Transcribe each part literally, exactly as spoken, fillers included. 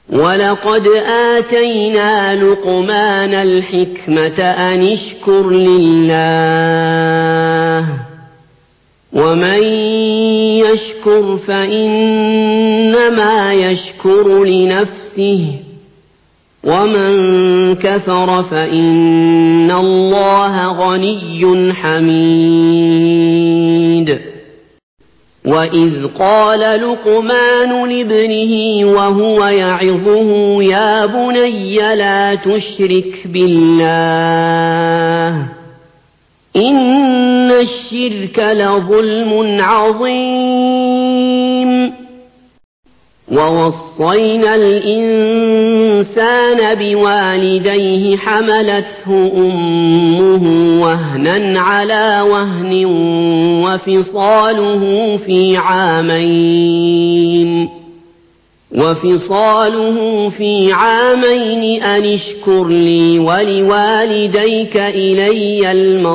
وَلَقَدْ آتَيْنَا لُقْمَانَ الْحِكْمَةَ أَنِ اشْكُرْ لِلَّهِ ۚ وَمَن يَشْكُرْ فَإِنَّمَا يَشْكُرُ لِنَفْسِهِ ۖ وَمَن كَفَرَ فَإِنَّ اللَّهَ غَنِيٌّ حَمِيدٌ. وَإِذْ قَالَ لُقْمَانُ لِابْنِهِ وَهُوَ يَعِظُهُ يَا بُنَيَّ لَا تُشْرِكْ بِاللَّهِ ۖ إِنَّ الشِّرْكَ لَظُلْمٌ عَظِيمٌ. وَوَصَّيْنَا الْإِنسَانَ بِوَالِدَيْهِ حَمَلَتْهُ أُمُّهُ وَهْنًا عَلَىٰ وَهْنٍ وَفِصَالُهُ فِي عَامَيْنِ وَفِصَالُهُ فِي عَامَيْنِ أَنِ اشْكُرْ لِي وَلِوَالِدَيْكَ إِلَيَّ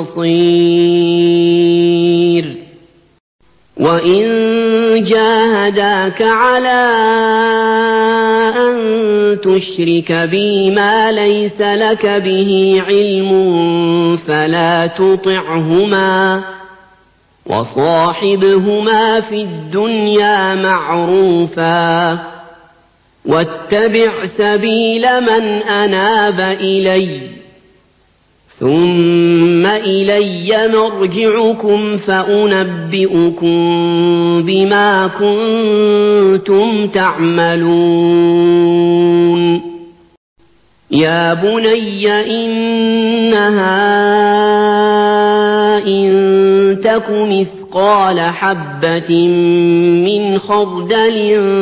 الْمَصِيرُ. وَإِن جَاهَدَاكَ عَلَىٰ أَن تُشْرِكَ بِي مَا لَيْسَ لَكَ بِهِ عِلْمٌ فَلَا تُطِعْهُمَا ۖ وَصَاحِبْهُمَا فِي الدُّنْيَا مَعْرُوفًا ۖ وَاتَّبِعْ سَبِيلَ مَنْ أَنَابَ إِلَيَّ ۚ ثُمَّ إِلَيَّ مَرْجِعُكُمْ فَأُنَبِّئُكُم بِمَا كُنتُمْ تَعْمَلُونَ. يَا بُنَيَّ إِنَّهَا إِن تَكُ مِثْقَالَ حَبَّةٍ مِّنْ خَرْدَلٍ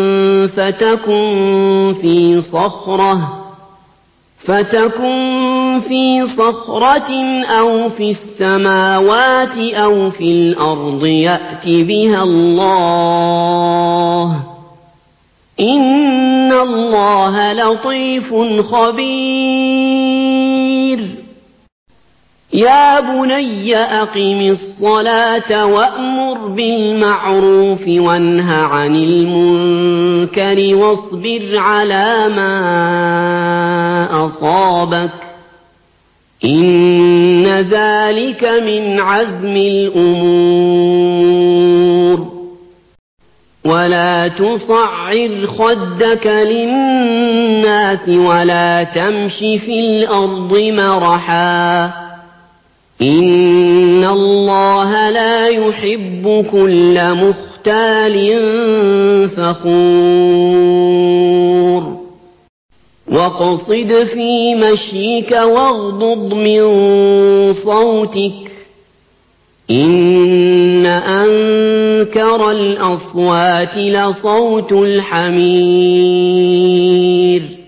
فَتَكُن فِي صَخْرَةٍ فَتَكُن فِي صَخْرَةٍ أَوْ فِي السَّمَاوَاتِ أَوْ فِي الْأَرْضِ يَأْتِ بِهَا اللَّهُ ۚ إِنَّ اللَّهَ لَطِيفٌ خَبِيرٌ. يَا بُنَيَّ أَقِمِ الصَّلَاةَ وَأْمُرْ بِالْمَعْرُوفِ وَانْهَ عَنِ الْمُنكَرِ وَاصْبِرْ عَلَىٰ مَا أَصَابَكَ ۖ إِنَّ ذَٰلِكَ مِنْ عَزْمِ الْأُمُورِ. وَلَا تُصَعِّرْ خَدَّكَ لِلنَّاسِ وَلَا تَمْشِ فِي الْأَرْضِ مَرَحًا ۖ إِنَّ اللَّهَ لَا يُحِبُّ كُلَّ مُخْتَالٍ فَخُورٍ. وَاقْصِدْ فِي مَشْيِكَ وَاغْضُضْ مِن صَوْتِكَ ۚ إِنَّ أَنكَرَ الْأَصْوَاتِ لَصَوْتُ الْحَمِيرِ.